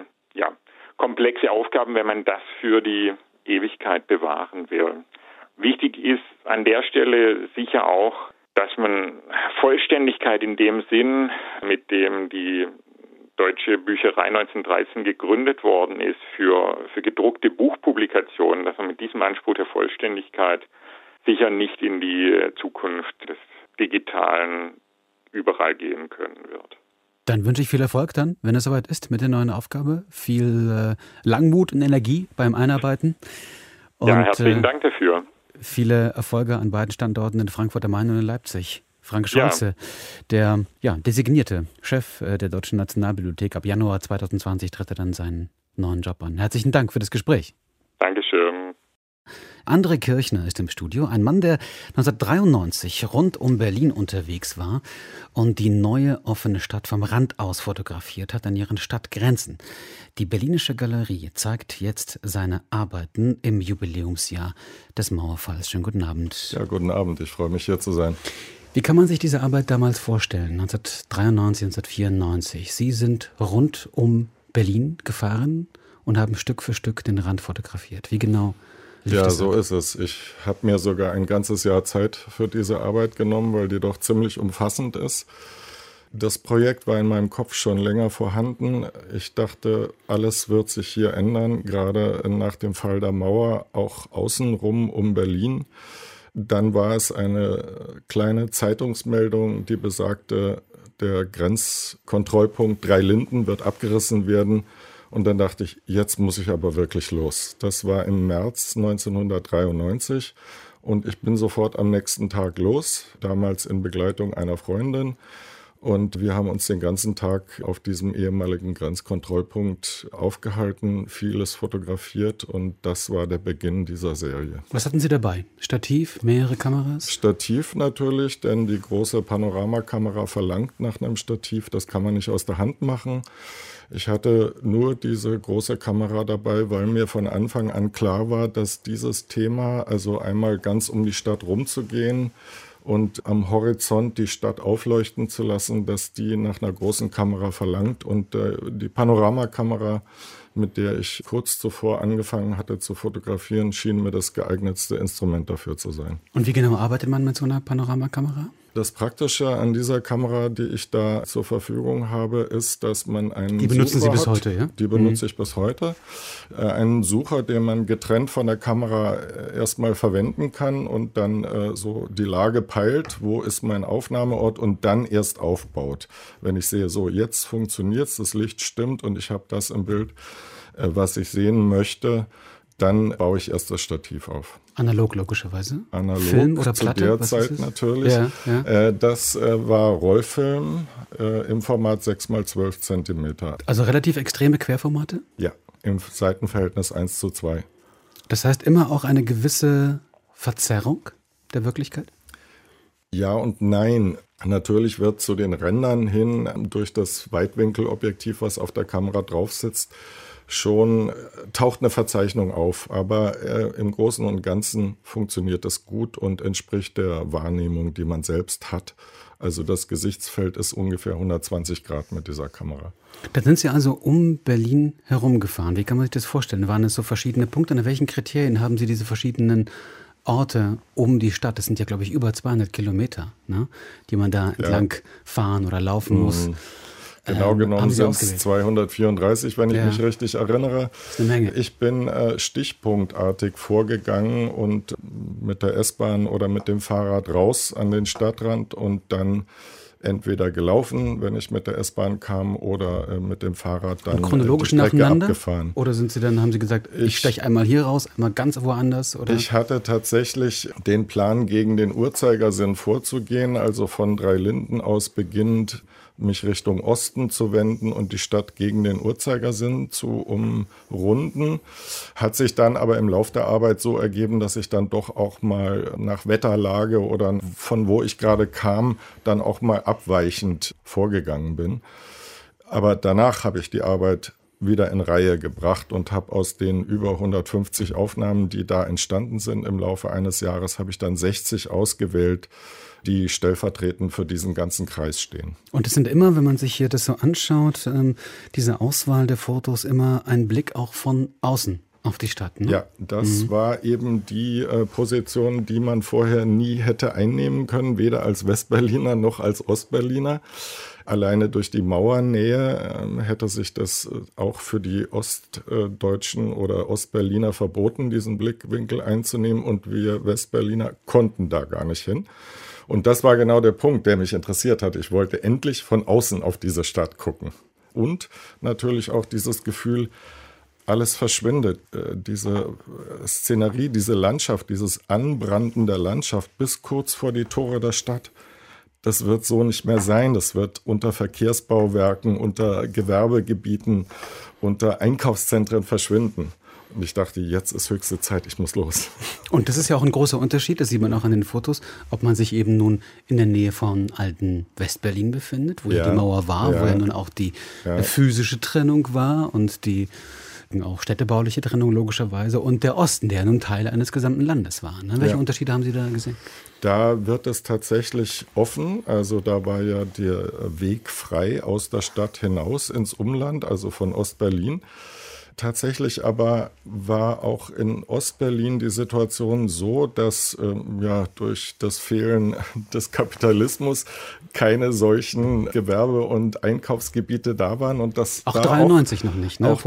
komplexe Aufgaben, wenn man das für die Ewigkeit bewahren will. Wichtig ist an der Stelle sicher auch, dass man Vollständigkeit in dem Sinn, mit dem die Deutsche Bücherei 1913 gegründet worden ist für gedruckte Buchpublikationen, dass man mit diesem Anspruch der Vollständigkeit sicher nicht in die Zukunft des Digitalen überall gehen können wird. Dann wünsche ich viel Erfolg dann, wenn es soweit ist, mit der neuen Aufgabe. Viel Langmut und Energie beim Einarbeiten. Und, herzlichen Dank dafür. Viele Erfolge an beiden Standorten in Frankfurt am Main und in Leipzig. Frank Scholze, der designierte Chef der Deutschen Nationalbibliothek. Ab Januar 2020 tritt er dann seinen neuen Job an. Herzlichen Dank für das Gespräch. Dankeschön. André Kirchner ist im Studio, ein Mann, der 1993 rund um Berlin unterwegs war und die neue offene Stadt vom Rand aus fotografiert hat, an ihren Stadtgrenzen. Die Berlinische Galerie zeigt jetzt seine Arbeiten im Jubiläumsjahr des Mauerfalls. Schönen guten Abend. Ja, guten Abend. Ich freue mich, hier zu sein. Wie kann man sich diese Arbeit damals vorstellen, 1993, 1994? Sie sind rund um Berlin gefahren und haben Stück für Stück den Rand fotografiert. Wie genau lief das ab? So ist es. Ich habe mir sogar ein ganzes Jahr Zeit für diese Arbeit genommen, weil die doch ziemlich umfassend ist. Das Projekt war in meinem Kopf schon länger vorhanden. Ich dachte, alles wird sich hier ändern, gerade nach dem Fall der Mauer, auch außenrum um Berlin. Dann war es eine kleine Zeitungsmeldung, die besagte, der Grenzkontrollpunkt 3 Linden wird abgerissen werden. Und dann dachte ich, jetzt muss ich aber wirklich los. Das war im März 1993 und ich bin sofort am nächsten Tag los, damals in Begleitung einer Freundin. Und wir haben uns den ganzen Tag auf diesem ehemaligen Grenzkontrollpunkt aufgehalten, vieles fotografiert und das war der Beginn dieser Serie. Was hatten Sie dabei? Stativ, mehrere Kameras? Stativ natürlich, denn die große Panoramakamera verlangt nach einem Stativ. Das kann man nicht aus der Hand machen. Ich hatte nur diese große Kamera dabei, weil mir von Anfang an klar war, dass dieses Thema, also einmal ganz um die Stadt rumzugehen, und am Horizont die Stadt aufleuchten zu lassen, dass die nach einer großen Kamera verlangt. Und die Panoramakamera, mit der ich kurz zuvor angefangen hatte zu fotografieren, schien mir das geeignetste Instrument dafür zu sein. Und wie genau arbeitet man mit so einer Panoramakamera? Das Praktische an dieser Kamera, die ich da zur Verfügung habe, ist, dass man einen Die benutzen Sucher Sie bis hat. heute, ja? Die benutze ich bis heute. Einen Sucher, den man getrennt von der Kamera erstmal verwenden kann und dann so die Lage peilt, wo ist mein Aufnahmeort und dann erst aufbaut. Wenn ich sehe, so jetzt funktioniert's, das Licht stimmt und ich habe das im Bild, was ich sehen möchte, dann baue ich erst das Stativ auf. Analog logischerweise? Analog, Film oder zu Platte? der Was Zeit ist es? natürlich. Ja. Das war Rollfilm im Format 6x12 Zentimeter. Also relativ extreme Querformate? Ja, im Seitenverhältnis 1:2. Das heißt immer auch eine gewisse Verzerrung der Wirklichkeit? Ja und nein. Natürlich wird zu den Rändern hin durch das Weitwinkelobjektiv, was auf der Kamera drauf sitzt, schon taucht eine Verzeichnung auf, aber im Großen und Ganzen funktioniert das gut und entspricht der Wahrnehmung, die man selbst hat. Also das Gesichtsfeld ist ungefähr 120 Grad mit dieser Kamera. Da sind Sie also um Berlin herumgefahren. Wie kann man sich das vorstellen? Waren es so verschiedene Punkte? Nach welchen Kriterien haben Sie diese verschiedenen Orte um die Stadt? Das sind ja, glaube ich, über 200 Kilometer, ne, die man da entlang fahren oder laufen muss. Genau genommen sind es 234, wenn ich mich richtig erinnere. Das ist eine Menge. Ich bin stichpunktartig vorgegangen und mit der S-Bahn oder mit dem Fahrrad raus an den Stadtrand und dann entweder gelaufen, wenn ich mit der S-Bahn kam, oder mit dem Fahrrad dann und chronologisch die Strecke nacheinander? abgefahren. Oder haben Sie gesagt, ich steche einmal hier raus, einmal ganz woanders? Oder? Ich hatte tatsächlich den Plan, gegen den Uhrzeigersinn vorzugehen, also von Dreilinden aus beginnend mich Richtung Osten zu wenden und die Stadt gegen den Uhrzeigersinn zu umrunden. Hat sich dann aber im Lauf der Arbeit so ergeben, dass ich dann doch auch mal nach Wetterlage oder von wo ich gerade kam, dann auch mal abweichend vorgegangen bin. Aber danach habe ich die Arbeit wieder in Reihe gebracht und habe aus den über 150 Aufnahmen, die da entstanden sind im Laufe eines Jahres, habe ich dann 60 ausgewählt, die stellvertretend für diesen ganzen Kreis stehen. Und es sind immer, wenn man sich hier das so anschaut, diese Auswahl der Fotos immer ein Blick auch von außen auf die Stadt, ne? Ja, das war eben die Position, die man vorher nie hätte einnehmen können, weder als Westberliner noch als Ostberliner. Alleine durch die Mauernähe hätte sich das auch für die Ostdeutschen oder Ostberliner verboten, diesen Blickwinkel einzunehmen. Und wir Westberliner konnten da gar nicht hin. Und das war genau der Punkt, der mich interessiert hat. Ich wollte endlich von außen auf diese Stadt gucken. Und natürlich auch dieses Gefühl, alles verschwindet. Diese Szenerie, diese Landschaft, dieses Anbranden der Landschaft bis kurz vor die Tore der Stadt, das wird so nicht mehr sein. Das wird unter Verkehrsbauwerken, unter Gewerbegebieten, unter Einkaufszentren verschwinden. Und ich dachte, jetzt ist höchste Zeit, ich muss los. Und das ist ja auch ein großer Unterschied, das sieht man auch an den Fotos, ob man sich eben nun in der Nähe von alten Westberlin befindet, wo ja die Mauer war, wo ja nun auch die physische Trennung war und die auch städtebauliche Trennung logischerweise und der Osten, der nun Teil eines gesamten Landes war. Ne? Welche Unterschiede haben Sie da gesehen? Da wird es tatsächlich offen, also da war ja der Weg frei aus der Stadt hinaus ins Umland, also von Ostberlin. Tatsächlich aber war auch in Ostberlin die Situation so, dass durch das Fehlen des Kapitalismus keine solchen Gewerbe- und Einkaufsgebiete da waren. Und das auch 93 noch nicht, ne? Auch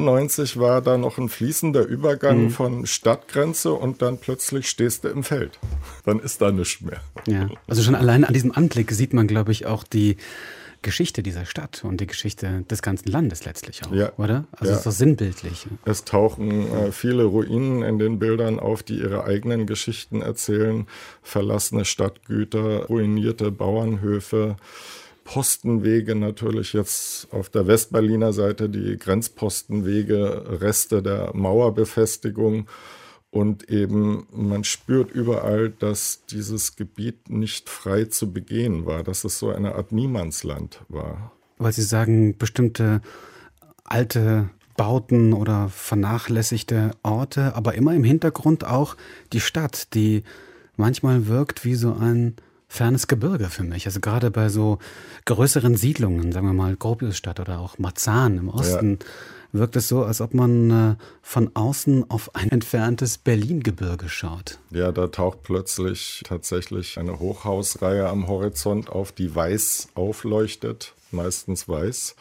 93 war da noch ein fließender Übergang von Stadtgrenze und dann plötzlich stehst du im Feld. Dann ist da nichts mehr. Ja, also schon allein an diesem Anblick sieht man, glaube ich, auch die Geschichte dieser Stadt und die Geschichte des ganzen Landes letztlich auch, oder? Also es ist doch sinnbildlich. Es tauchen viele Ruinen in den Bildern auf, die ihre eigenen Geschichten erzählen. Verlassene Stadtgüter, ruinierte Bauernhöfe, Postenwege natürlich jetzt auf der Westberliner Seite, die Grenzpostenwege, Reste der Mauerbefestigung. Und eben, man spürt überall, dass dieses Gebiet nicht frei zu begehen war, dass es so eine Art Niemandsland war. Weil Sie sagen, bestimmte alte Bauten oder vernachlässigte Orte, aber immer im Hintergrund auch die Stadt, die manchmal wirkt wie so ein fernes Gebirge für mich. Also gerade bei so größeren Siedlungen, sagen wir mal Gropiusstadt oder auch Marzahn im Osten, wirkt es so, als ob man von außen auf ein entferntes Berlin-Gebirge schaut. Ja, da taucht plötzlich tatsächlich eine Hochhausreihe am Horizont auf, die weiß aufleuchtet, meistens weiß.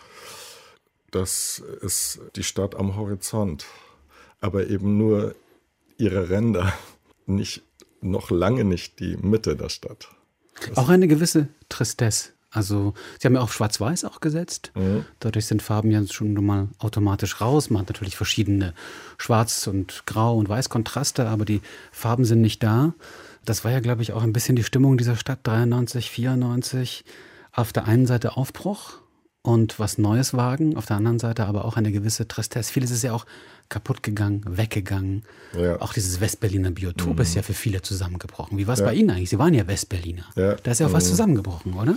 Das ist die Stadt am Horizont, aber eben nur ihre Ränder, noch lange nicht die Mitte der Stadt. Auch eine gewisse Tristesse. Also Sie haben ja auf Schwarz-Weiß auch gesetzt. Dadurch sind Farben ja schon mal automatisch raus. Man hat natürlich verschiedene Schwarz- und Grau- und Weiß-Kontraste, aber die Farben sind nicht da. Das war ja, glaube ich, auch ein bisschen die Stimmung dieser Stadt 93, 94. Auf der einen Seite Aufbruch und was Neues wagen, auf der anderen Seite aber auch eine gewisse Tristesse. Vieles ist ja auch kaputt gegangen, weggegangen. Ja. Auch dieses Westberliner Biotop ist ja für viele zusammengebrochen. Wie war es bei Ihnen eigentlich? Sie waren ja Westberliner. Ja. Da ist ja auch was zusammengebrochen, oder?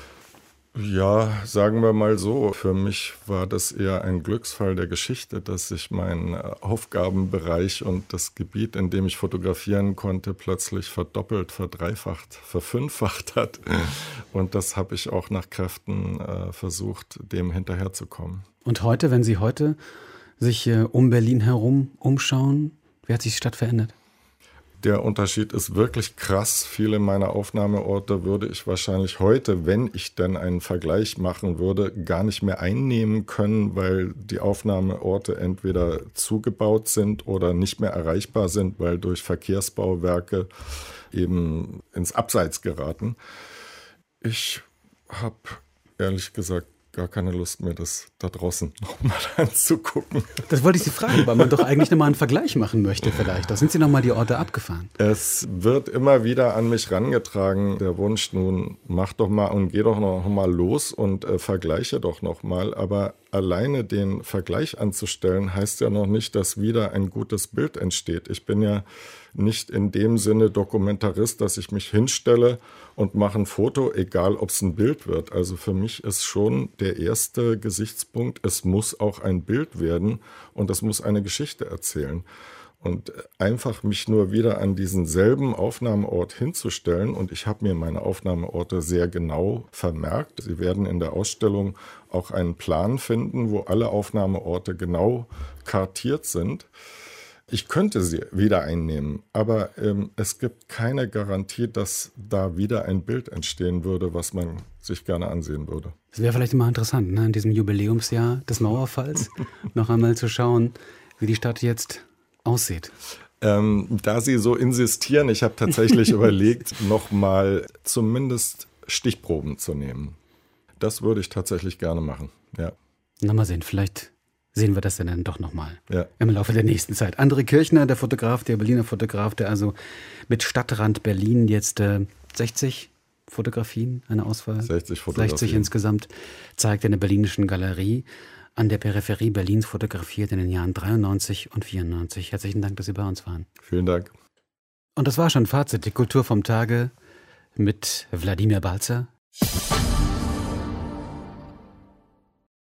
Ja, sagen wir mal so. Für mich war das eher ein Glücksfall der Geschichte, dass sich mein Aufgabenbereich und das Gebiet, in dem ich fotografieren konnte, plötzlich verdoppelt, verdreifacht, verfünffacht hat. Und das habe ich auch nach Kräften versucht, dem hinterherzukommen. Und heute, wenn Sie heute sich um Berlin herum umschauen, wie hat sich die Stadt verändert? Der Unterschied ist wirklich krass. Viele meiner Aufnahmeorte würde ich wahrscheinlich heute, wenn ich denn einen Vergleich machen würde, gar nicht mehr einnehmen können, weil die Aufnahmeorte entweder zugebaut sind oder nicht mehr erreichbar sind, weil durch Verkehrsbauwerke eben ins Abseits geraten. Ich habe ehrlich gesagt gar keine Lust mehr, das da draußen nochmal anzugucken. Das wollte ich Sie fragen, weil man doch eigentlich nochmal einen Vergleich machen möchte vielleicht. Da sind Sie nochmal die Orte abgefahren. Es wird immer wieder an mich rangetragen, der Wunsch, nun mach doch mal und geh doch noch mal los und vergleiche doch noch mal. Aber alleine den Vergleich anzustellen, heißt ja noch nicht, dass wieder ein gutes Bild entsteht. Ich bin ja nicht in dem Sinne Dokumentarist, dass ich mich hinstelle und mache ein Foto, egal ob es ein Bild wird. Also für mich ist schon der erste Gesichtspunkt, es muss auch ein Bild werden und es muss eine Geschichte erzählen. Und einfach mich nur wieder an diesen selben Aufnahmeort hinzustellen, und ich habe mir meine Aufnahmeorte sehr genau vermerkt. Sie werden in der Ausstellung auch einen Plan finden, wo alle Aufnahmeorte genau kartiert sind. Ich könnte sie wieder einnehmen, aber es gibt keine Garantie, dass da wieder ein Bild entstehen würde, was man sich gerne ansehen würde. Es wäre vielleicht immer interessant, in diesem Jubiläumsjahr des Mauerfalls noch einmal zu schauen, wie die Stadt jetzt aussieht. Da Sie so insistieren, ich habe tatsächlich überlegt, noch mal zumindest Stichproben zu nehmen. Das würde ich tatsächlich gerne machen, ja. Na, mal sehen, vielleicht sehen wir das dann doch nochmal im Laufe der nächsten Zeit. André Kirchner, der Fotograf, der Berliner Fotograf, der also mit Stadtrand Berlin jetzt 60 Fotografien, eine Auswahl? 60 Fotografien. 60 insgesamt, zeigt in der Berlinischen Galerie an der Peripherie Berlins, fotografiert in den Jahren 93 und 94. Herzlichen Dank, dass Sie bei uns waren. Vielen Dank. Und das war schon Fazit, die Kultur vom Tage mit Wladimir Balzer.